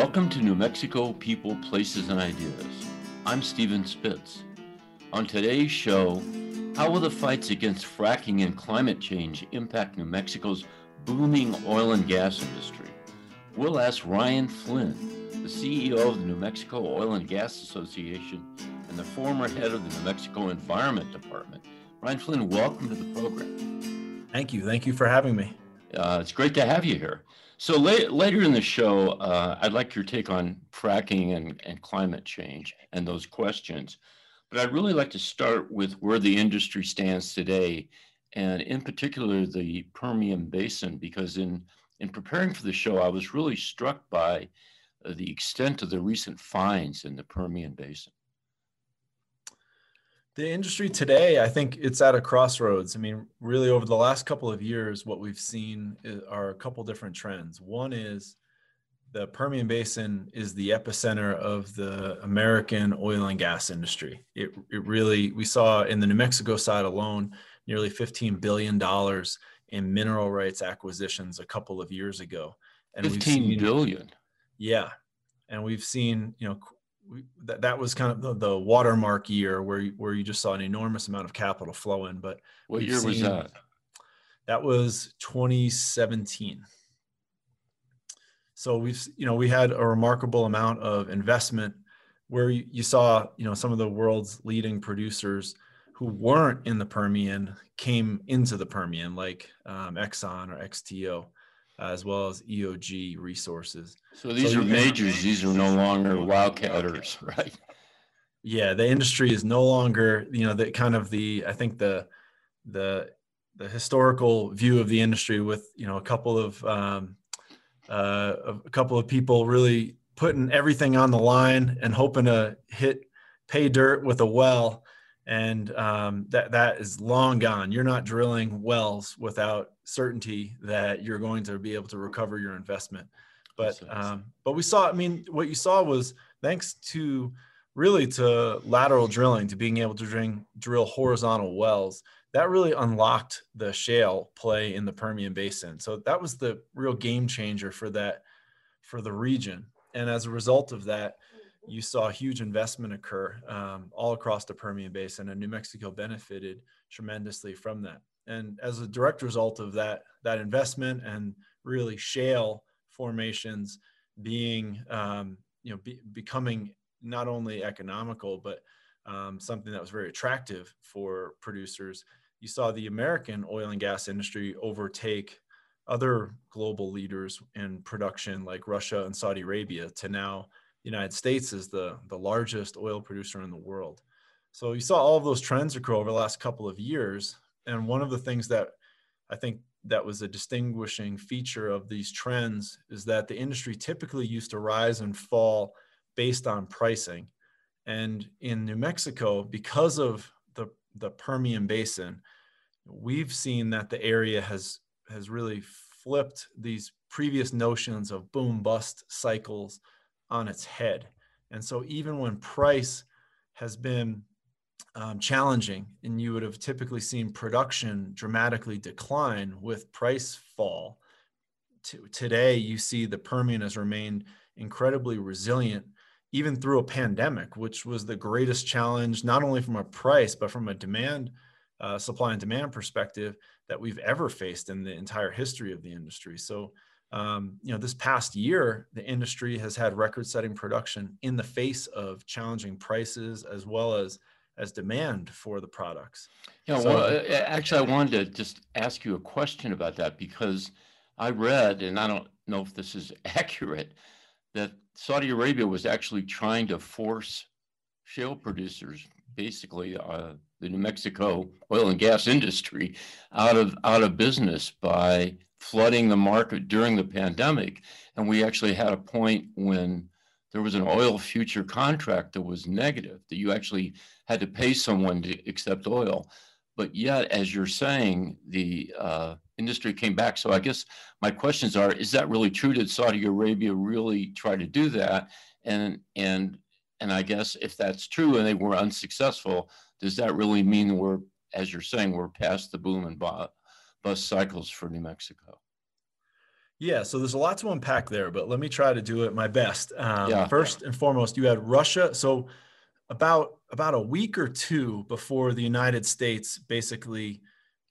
Welcome to New Mexico People, Places, and Ideas. I'm Stephen Spitz. On today's show, how will the fights against fracking and climate change impact New Mexico's booming oil and gas industry? We'll ask Ryan Flynn, the CEO of the New Mexico Oil and Gas Association and the former head of the New Mexico Environment Department. Ryan Flynn, welcome to the program. Thank you. Thank you for having me. It's great to have you here. So later in the show, I'd like your take on fracking and climate change and those questions. But I'd really like to start with where the industry stands today, and in particular, the Permian Basin, because in preparing for the show, I was really struck by the extent of the recent finds in the Permian Basin. The industry today, I think it's at a crossroads. I mean, really over the last couple of years, what we've seen are a couple different trends. One is the Permian Basin is the epicenter of the American oil and gas industry. It really, we saw in the New Mexico side alone, nearly $15 billion in mineral rights acquisitions a couple of years ago. And 15 billion. Yeah. And we've seen, that was kind of the watermark year where you just saw an enormous amount of capital flow in. But what year was that? That was 2017. So we had a remarkable amount of investment where you saw, some of the world's leading producers who weren't in the Permian came into the Permian, like Exxon or XTO, as well as EOG Resources. So these are majors. These are no longer wildcatters, right? Yeah, the industry is no longer, I think the historical view of the industry with, a couple of people really putting everything on the line and hoping to pay dirt with a well. And that is long gone. You're not drilling wells without certainty that you're going to be able to recover your investment. But we saw, what you saw was thanks to lateral drilling, to being able to drill horizontal wells, that really unlocked the shale play in the Permian Basin. So that was the real game changer for the region. And as a result of that, you saw huge investment occur all across the Permian Basin, and New Mexico benefited tremendously from that. And as a direct result of that investment and really shale formations being, becoming not only economical, but something that was very attractive for producers, you saw the American oil and gas industry overtake other global leaders in production like Russia and Saudi Arabia to now the United States is the largest oil producer in the world. So you saw all of those trends occur over the last couple of years. And one of the things that I think that was a distinguishing feature of these trends is that the industry typically used to rise and fall based on pricing. And in New Mexico, because of the Permian Basin, we've seen that the area has really flipped these previous notions of boom bust cycles on its head. And so even when price has been challenging, and you would have typically seen production dramatically decline with price fall, today you see the Permian has remained incredibly resilient even through a pandemic, which was the greatest challenge, not only from a price, but from a supply and demand perspective that we've ever faced in the entire history of the industry. So this past year, the industry has had record-setting production in the face of challenging prices as well as demand for the products. Actually, I wanted to just ask you a question about that, because I read, and I don't know if this is accurate, that Saudi Arabia was actually trying to force shale producers, basically the New Mexico oil and gas industry, out of business by flooding the market during the pandemic. And we actually had a point when there was an oil future contract that was negative, that you actually had to pay someone to accept oil. But yet, as you're saying, the industry came back. So I guess my questions are, is that really true? Did Saudi Arabia really try to do that? And I guess if that's true and they were unsuccessful, does that really mean we're, as you're saying, we're past the boom and bust cycles for New Mexico? Yeah, so there's a lot to unpack there, but let me try to do it my best. Yeah, First and foremost, you had Russia. So about a week or two before the United States basically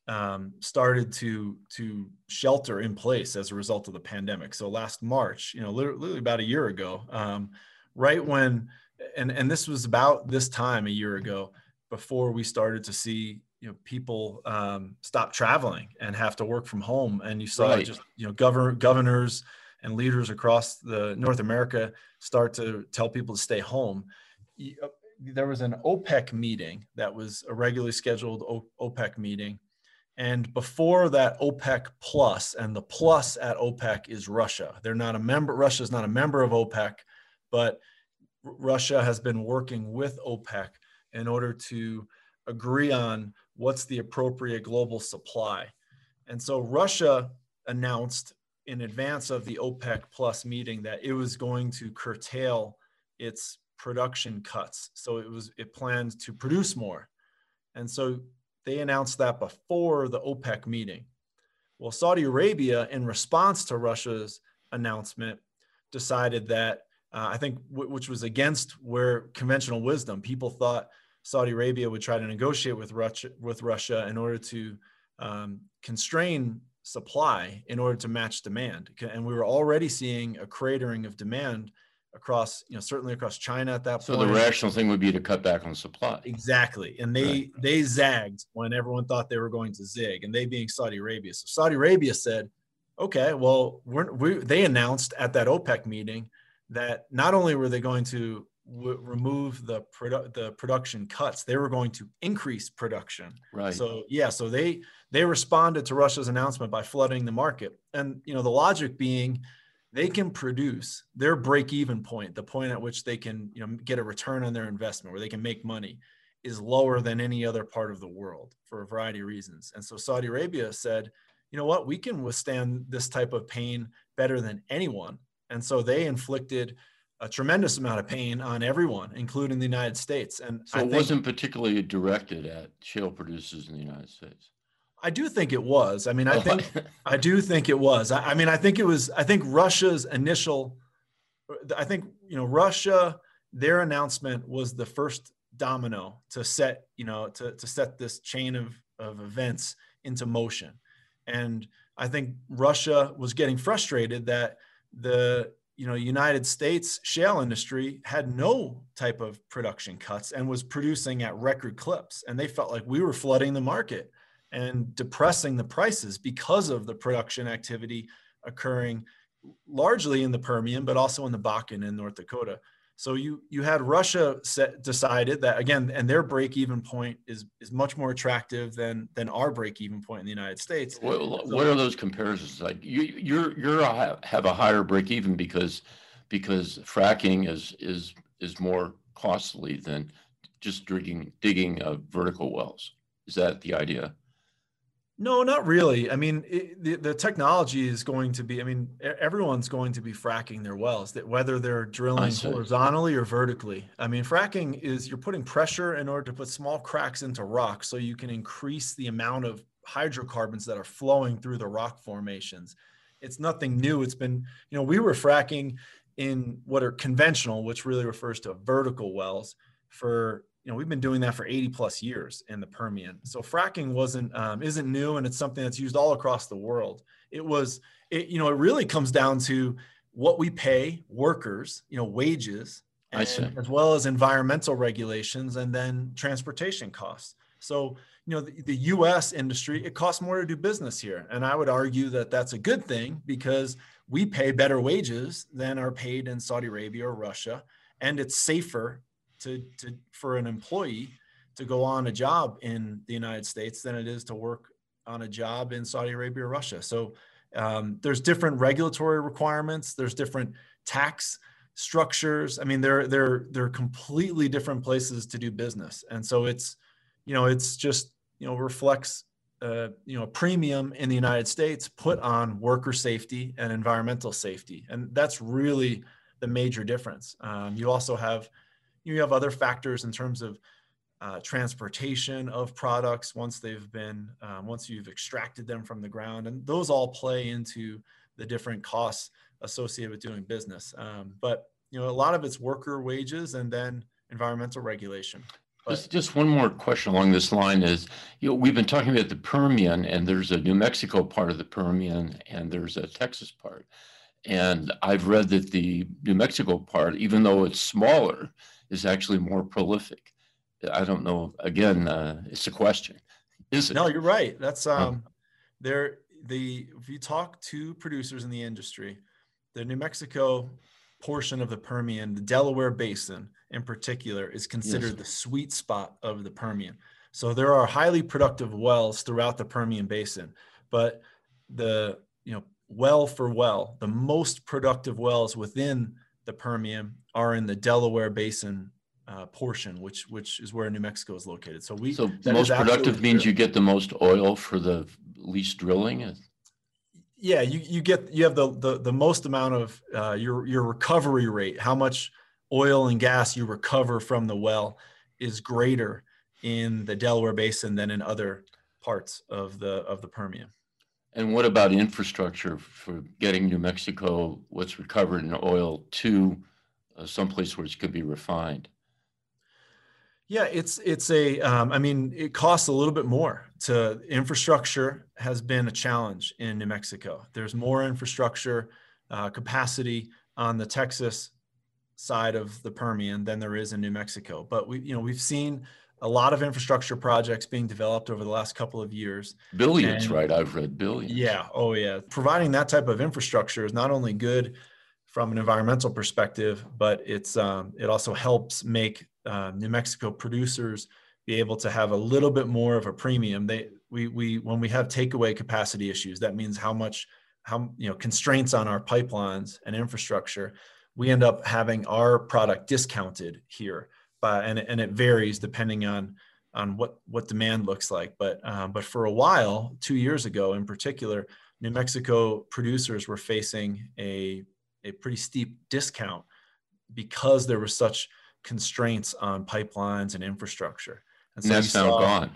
started to shelter in place as a result of the pandemic. So last March, literally about a year ago, right when, and this was about this time a year ago, before we started to see people stop traveling and have to work from home, and you saw right. just governors and leaders across the North America start to tell people to stay home. There was an OPEC meeting that was a regularly scheduled OPEC meeting. And before that OPEC plus, and the plus at OPEC is Russia. They're not a member. Russia is not a member of OPEC, but Russia has been working with OPEC in order to agree on what's the appropriate global supply. And so Russia announced in advance of the OPEC plus meeting that it was going to curtail its production cuts. So it planned to produce more. And so they announced that before the OPEC meeting. Well, Saudi Arabia, in response to Russia's announcement, decided that I think, which was against where conventional wisdom, people thought Saudi Arabia would try to negotiate with Russia in order to constrain supply in order to match demand. And we were already seeing a cratering of demand across, certainly across China at that So the point. rational thing would be to cut back on supply. Exactly. And Right. they zagged when everyone thought they were going to zig, and they being Saudi Arabia. So Saudi Arabia said, okay, well, they announced at that OPEC meeting that not only were they going to remove the production cuts, they were going to increase production. Right. So yeah, so they responded to Russia's announcement by flooding the market. And the logic being, they can produce their break-even point, the point at which they can get a return on their investment, where they can make money, is lower than any other part of the world for a variety of reasons. And so Saudi Arabia said, you know what, we can withstand this type of pain better than anyone. And so they inflicted a tremendous amount of pain on everyone, including the United States. And So it wasn't particularly directed at shale producers in the United States. I do think it was. I mean, I do think it was. I mean, I think it was. I think Russia's initial. I think Russia. Their announcement was the first domino to set to set this chain of events into motion, and I think Russia was getting frustrated that the United States shale industry had no type of production cuts and was producing at record clips, and they felt like we were flooding the market and depressing the prices because of the production activity occurring largely in the Permian, but also in the Bakken in North Dakota. So you had Russia decided that, again, and their break-even point is much more attractive than our break-even point in the United States. What are those comparisons like? You have a higher break-even because fracking is more costly than just digging vertical wells. Is that the idea? No, not really. I mean, the technology is going to be, everyone's going to be fracking their wells, that whether they're drilling horizontally or vertically. I mean, fracking is, you're putting pressure in order to put small cracks into rock so you can increase the amount of hydrocarbons that are flowing through the rock formations. It's nothing new. It's been, we were fracking in what are conventional, which really refers to vertical wells, for we've been doing that for 80 plus years in the Permian. So fracking isn't new, and it's something that's used all across the world. It really comes down to what we pay workers, wages, and as well as environmental regulations, and then transportation costs. So, the US industry, it costs more to do business here. And I would argue that that's a good thing, because we pay better wages than are paid in Saudi Arabia or Russia. And it's safer for an employee to go on a job in the United States than it is to work on a job in Saudi Arabia or Russia. So there's different regulatory requirements. There's different tax structures. I mean, they're completely different places to do business. And so it's just, reflects, a premium in the United States put on worker safety and environmental safety. And that's really the major difference. You also have other factors in terms of transportation of products once you've extracted them from the ground, and those all play into the different costs associated with doing business. But a lot of it's worker wages and then environmental regulation. But just one more question along this line is, we've been talking about the Permian, and there's a New Mexico part of the Permian, and there's a Texas part. And I've read that the New Mexico part, even though it's smaller, is actually more prolific. I don't know. Again, it's a question. Is it? No, you're right. That's if you talk to producers in the industry, the New Mexico portion of the Permian, the Delaware Basin in particular, is considered the sweet spot of the Permian. So there are highly productive wells throughout the Permian Basin, but the the most productive wells within the Permian are in the Delaware Basin portion, which is where New Mexico is located. So most productive means you get the most oil for the least drilling. Yeah, you have the most amount of your recovery rate. How much oil and gas you recover from the well is greater in the Delaware Basin than in other parts of the Permian. And what about infrastructure for getting New Mexico, what's recovered in oil, to someplace where it could be refined? Yeah, it costs a little bit more. Infrastructure has been a challenge in New Mexico. There's more infrastructure capacity on the Texas side of the Permian than there is in New Mexico. But we've seen a lot of infrastructure projects being developed over the last couple of years. Billions, right? I've read billions. Yeah. Oh, yeah. Providing that type of infrastructure is not only good from an environmental perspective, but it also helps make New Mexico producers be able to have a little bit more of a premium. When we have takeaway capacity issues, that means how constraints on our pipelines and infrastructure, we end up having our product discounted here, and it varies depending on what demand looks like. But for a while, 2 years ago in particular, New Mexico producers were facing a pretty steep discount because there were such constraints on pipelines and infrastructure. And so that's now gone.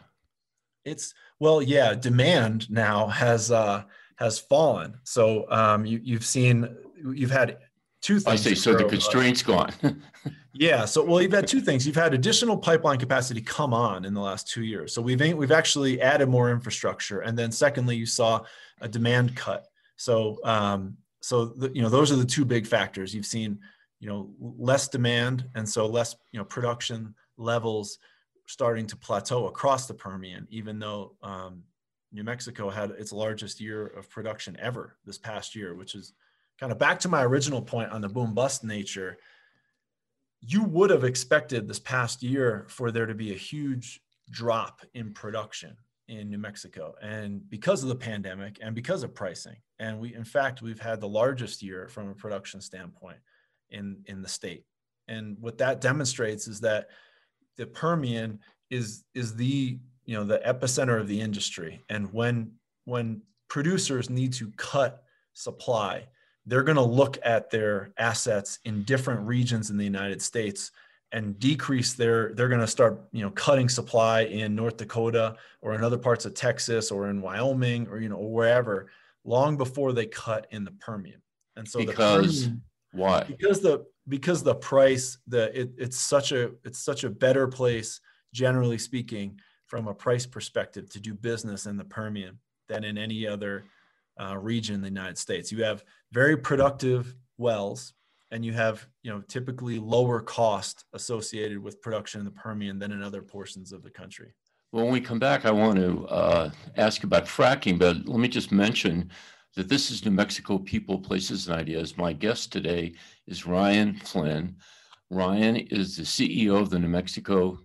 Demand now has fallen. So you've had two things. I say, so the constraints gone. Yeah. So, you've had two things. You've had additional pipeline capacity come on in the last 2 years. So we've actually added more infrastructure. And then secondly, you saw a demand cut. So, those are the two big factors. You've seen, less demand, and so less, production levels starting to plateau across the Permian, even though New Mexico had its largest year of production ever this past year, which is kind of back to my original point on the boom bust nature. You would have expected this past year for there to be a huge drop in production in New Mexico, and because of the pandemic and because of pricing. And we've had the largest year from a production standpoint in the state. And what that demonstrates is that the Permian is the epicenter of the industry. And when producers need to cut supply, they're going to look at their assets in different regions in the United States and decrease they're going to start, cutting supply in North Dakota or in other parts of Texas or in Wyoming or, wherever, long before they cut in the Permian. And so why? Because the price, it's such a better place, generally speaking, from a price perspective, to do business in the Permian than in any other region in the United States. You have very productive wells, and you have typically lower cost associated with production in the Permian than in other portions of the country. Well, when we come back, I want to ask about fracking, but let me just mention that this is New Mexico People, Places, and Ideas. My guest today is Ryan Flynn. Ryan is the CEO of the New Mexico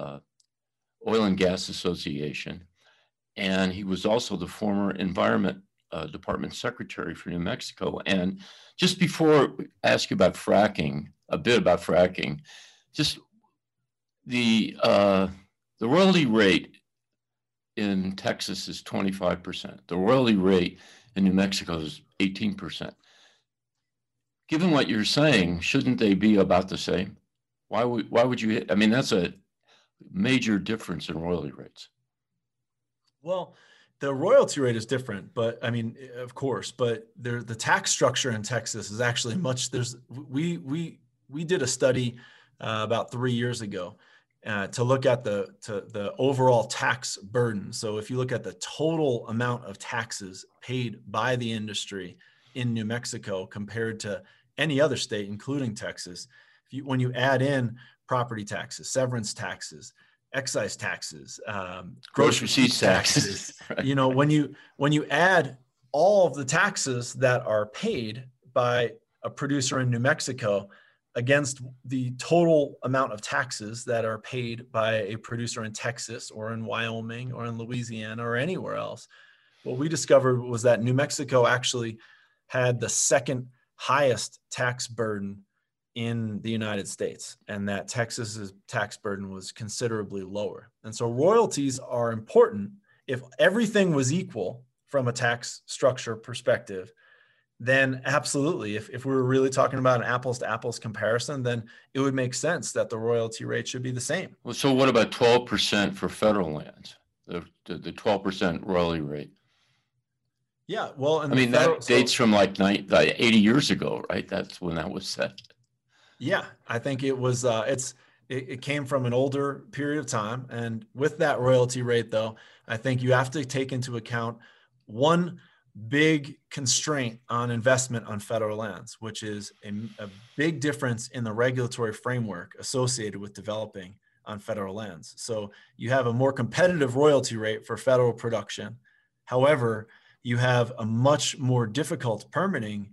Oil and Gas Association, and he was also the former Environment Department Secretary for New Mexico. And just before I ask you about fracking, a bit about fracking, just the royalty rate in Texas is 25%. The royalty rate in New Mexico is 18%. Given what you're saying, shouldn't they be about the same? Why would you? That's a major difference in royalty rates. Well, the royalty rate is different, but I mean, of course, but the tax structure in Texas is actually much. We did a study about 3 years ago to look at the overall tax burden. So if you look at the total amount of taxes paid by the industry in New Mexico compared to any other state, including Texas, when you add in property taxes, severance taxes, excise taxes, Gross receipts taxes. Right. You know, when you add all of the taxes that are paid by a producer in New Mexico against the total amount of taxes that are paid by a producer in Texas or in Wyoming or in Louisiana or anywhere else, what we discovered was that New Mexico actually had the second highest tax burden in the United States, and that Texas's tax burden was considerably lower. And so royalties are important. If everything was equal from a tax structure perspective, then absolutely, if we were really talking about an apples to apples comparison, then it would make sense that the royalty rate should be the same. Well, so what about 12% for federal lands, the 12% royalty rate? Yeah, well, I mean, that dates from like 80 years ago, right? That's when that was set. Yeah, I think it was, it came from an older period of time. And with that royalty rate, though, I think you have to take into account one big constraint on investment on federal lands, which is a big difference in the regulatory framework associated with developing on federal lands. So you have a more competitive royalty rate for federal production. However, you have a much more difficult permitting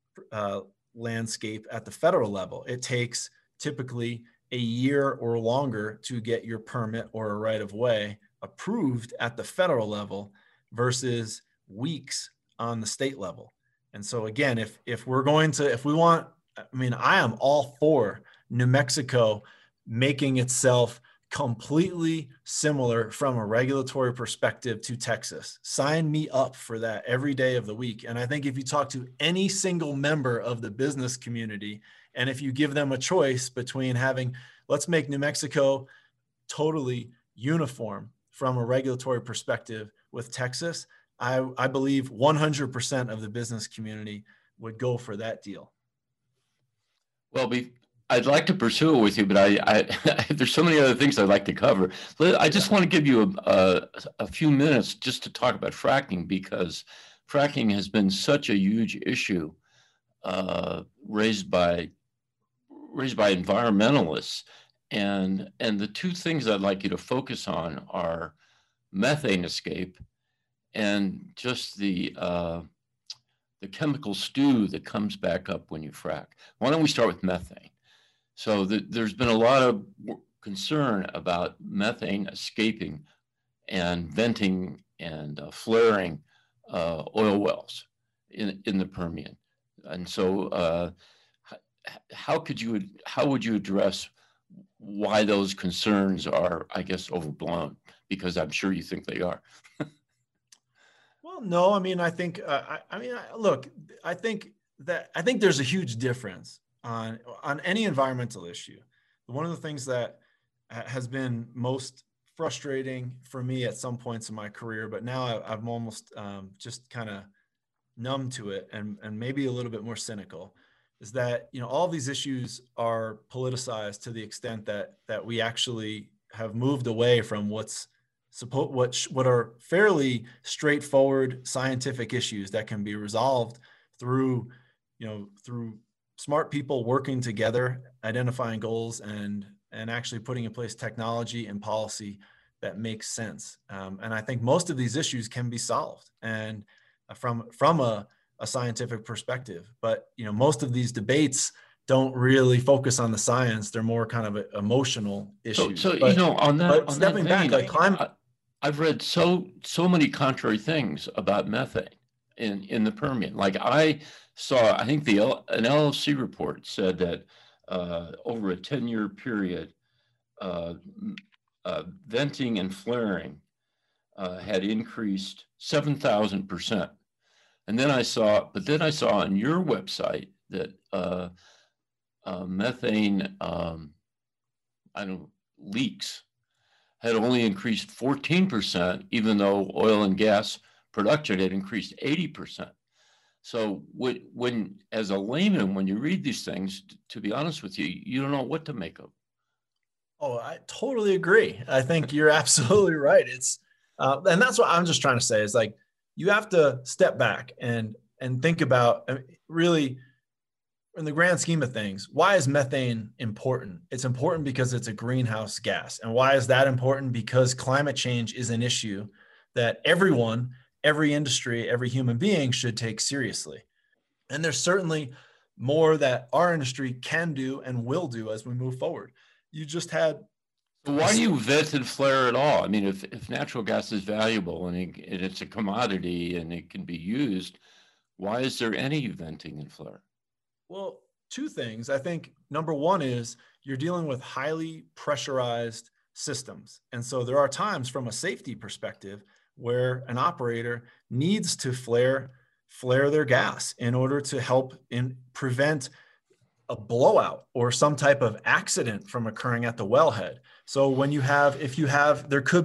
landscape at the federal level. It takes typically a year or longer to get your permit or a right of way approved at the federal level versus weeks on the state level. And so again, if we want, I mean, I am all for New Mexico making itself completely similar from a regulatory perspective to Texas. Sign me up for that every day of the week. And I think if you talk to any single member of the business community, and if you give them a choice between let's make New Mexico totally uniform from a regulatory perspective with Texas, I believe 100% of the business community would go for that deal. Well, I'd like to pursue it with you, but I there's so many other things I'd like to cover. I just want to give you a few minutes just to talk about fracking, because fracking has been such a huge issue raised by environmentalists, and the two things I'd like you to focus on are methane escape and just the chemical stew that comes back up when you frack. Why don't we start with methane? So there's been a lot of concern about methane escaping and venting and flaring oil wells in the Permian. And so how would you address why those concerns are, I guess, overblown? Because I'm sure you think they are. Well, no, I mean, I think, look, I think there's a huge difference on any environmental issue. One of the things that has been most frustrating for me at some points in my career, but now I'm almost just kind of numb to it and maybe a little bit more cynical, is that, you know, all these issues are politicized to the extent that we actually have moved away from what are fairly straightforward scientific issues that can be resolved through smart people working together, identifying goals, and actually putting in place technology and policy that makes sense. And I think most of these issues can be solved, and from a scientific perspective. But most of these debates don't really focus on the science; they're more kind of emotional issues. So on that vein, like climate. I've read so many contrary things about methane in the Permian. Like I think an LLC report said that over a 10-year period, venting and flaring had increased 7,000%. And then I saw on your website that methane leaks had only increased 14%, even though oil and gas production had increased 80%. So when, as a layman, when you read these things, to be honest with you, you don't know what to make of. Oh, I totally agree. I think you're absolutely right. And that's what I'm just trying to say is like, you have to step back and think about really in the grand scheme of things, why is methane important? It's important because it's a greenhouse gas. And why is that important? Because climate change is an issue that everyone, every industry, every human being should take seriously. And there's certainly more that our industry can do and will do as we move forward. You just had. Why do you vent and flare at all? I mean, if natural gas is valuable and it's a commodity and it can be used, why is there any venting and flare? Well, two things. I think number one is you're dealing with highly pressurized systems. And so there are times from a safety perspective where an operator needs to flare their gas in order to help prevent a blowout or some type of accident from occurring at the wellhead. So when there could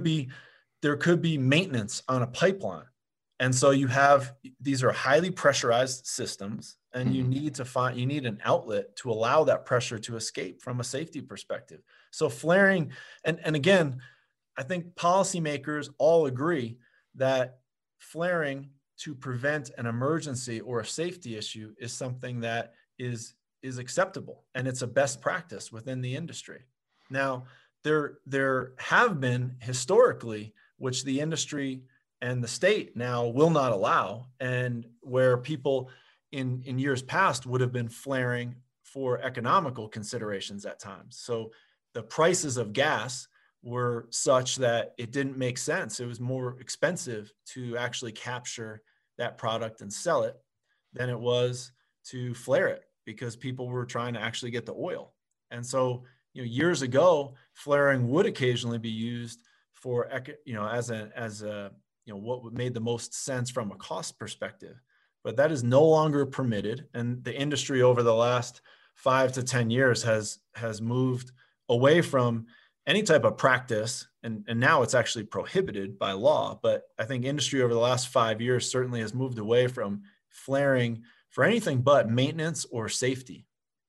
be maintenance on a pipeline. And so these are highly pressurized systems, and you need an outlet to allow that pressure to escape from a safety perspective. So flaring, and again, I think policymakers all agree that flaring to prevent an emergency or a safety issue is something that is acceptable, and it's a best practice within the industry. Now, there have been historically, which the industry and the state now will not allow, and where people in years past would have been flaring for economical considerations at times. So the prices of gas were such that it didn't make sense. It was more expensive to actually capture that product and sell it than it was to flare it, because people were trying to actually get the oil. And so, years ago, flaring would occasionally be used for, as what made the most sense from a cost perspective. But that is no longer permitted. And the industry over the last 5 to 10 years has moved away from any type of practice. And now it's actually prohibited by law. But I think industry over the last 5 years certainly has moved away from flaring for anything but maintenance or safety.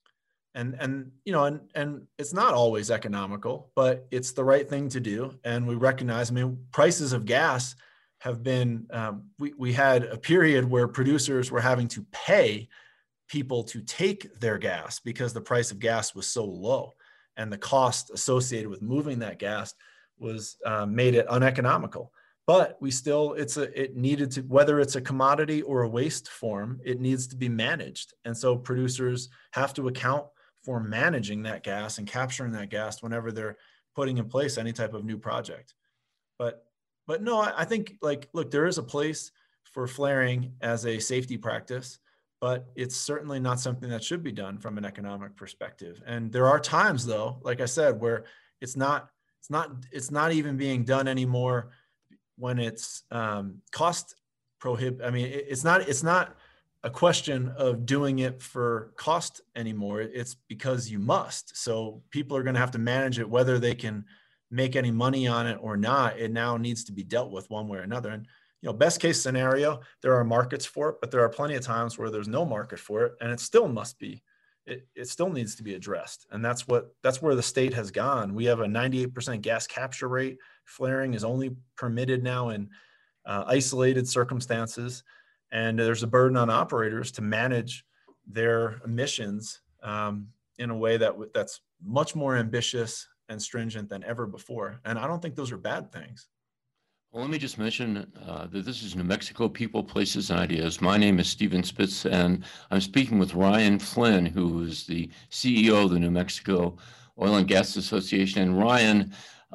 And it's not always economical, but it's the right thing to do. And we recognize, prices of gas have been, we had a period where producers were having to pay people to take their gas because the price of gas was so low, and the cost associated with moving that gas was made it uneconomical. But it needed to, whether it's a commodity or a waste form, it needs to be managed. And so producers have to account for managing that gas and capturing that gas whenever they're putting in place any type of new project. But no, I think, look, there is a place for flaring as a safety practice, but it's certainly not something that should be done from an economic perspective. And there are times, though, like I said, where it's not even being done anymore when it's cost prohibit. I mean, it's not a question of doing it for cost anymore. It's because you must. So people are going to have to manage it, whether they can make any money on it or not. It now needs to be dealt with one way or another. And best case scenario, there are markets for it, but there are plenty of times where there's no market for it, and it still must be. It still needs to be addressed. And that's where the state has gone. We have a 98% gas capture rate. Flaring is only permitted now in isolated circumstances. And there's a burden on operators to manage their emissions in a way that's much more ambitious and stringent than ever before. And I don't think those are bad things. Well, let me just mention that this is New Mexico People, Places, and Ideas. My name is Stephen Spitz, and I'm speaking with Ryan Flynn, who is the CEO of the New Mexico Oil and Gas Association. And Ryan,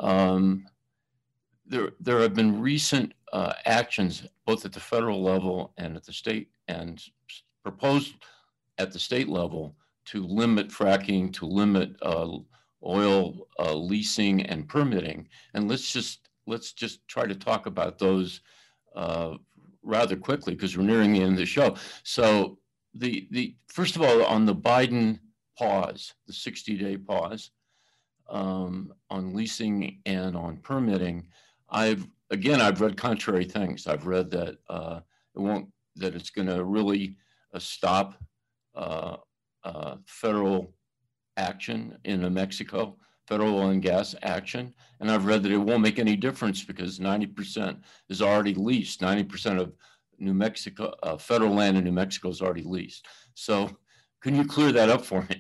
there have been recent actions, both at the federal level and at the state, and proposed at the state level, to limit fracking, to limit oil leasing and permitting. And let's just try to talk about those rather quickly, because we're nearing the end of the show. So the first of all, on the Biden pause, the 60-day pause, on leasing and on permitting, I've read contrary things. I've read that that it's going to really stop federal action in New Mexico, federal oil and gas action. And I've read that it won't make any difference because 90% is already leased. 90% of New Mexico, federal land in New Mexico is already leased. So can you clear that up for me?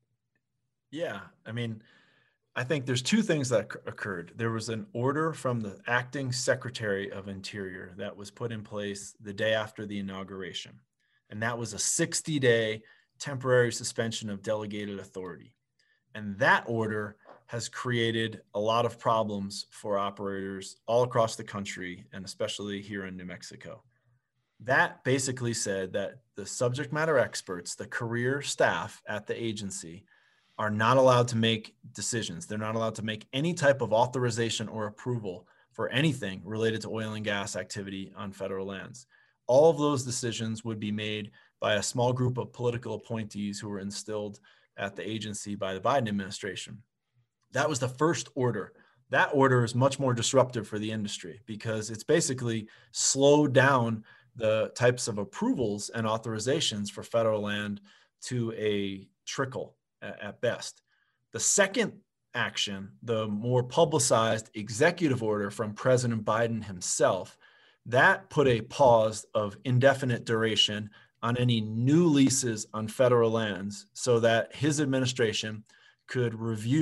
Yeah, I mean, I think there's two things that occurred. There was an order from the acting Secretary of Interior that was put in place the day after the inauguration. And that was a 60-day temporary suspension of delegated authority. And that order has created a lot of problems for operators all across the country, and especially here in New Mexico. That basically said that the subject matter experts, the career staff at the agency, are not allowed to make decisions. They're not allowed to make any type of authorization or approval for anything related to oil and gas activity on federal lands. All of those decisions would be made by a small group of political appointees who were instilled at the agency by the Biden administration. That was the first order. That order is much more disruptive for the industry because it's basically slowed down the types of approvals and authorizations for federal land to a trickle at best. The second action, the more publicized executive order from President Biden himself, that put a pause of indefinite duration on any new leases on federal lands so that his administration could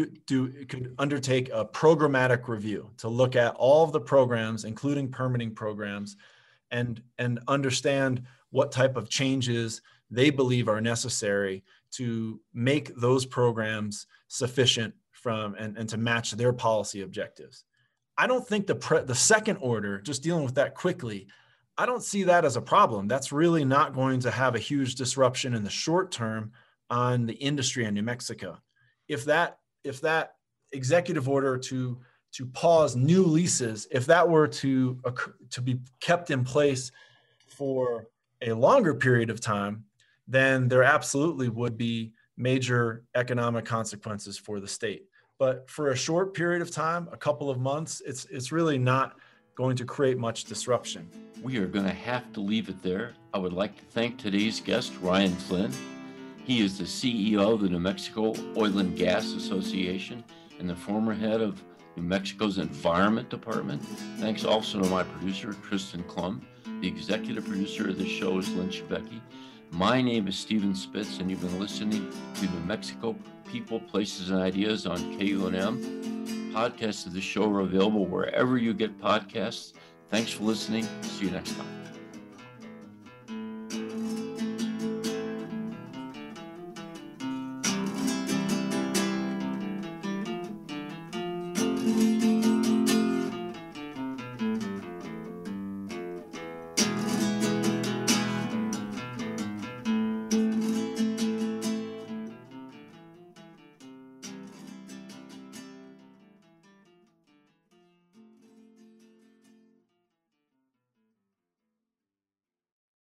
undertake a programmatic review to look at all of the programs, including permitting programs, and understand what type of changes they believe are necessary to make those programs sufficient and to match their policy objectives. I don't think the second order, just dealing with that quickly, I don't see that as a problem. That's really not going to have a huge disruption in the short term on the industry in New Mexico. If that executive order to pause new leases, if that were to be kept in place for a longer period of time, then there absolutely would be major economic consequences for the state. But for a short period of time, a couple of months, it's really not going to create much disruption. We are going to have to leave it there. I would like to thank today's guest, Ryan Flynn. He is the CEO of the New Mexico Oil and Gas Association and the former head of New Mexico's Environment Department. Thanks also to my producer, Tristan Klum. The executive producer of this show is Lynn Shebeki. My name is Stephen Spitz, and you've been listening to New Mexico People, Places, and Ideas on KUNM. Podcasts of the show are available wherever you get podcasts. Thanks for listening. See you next time.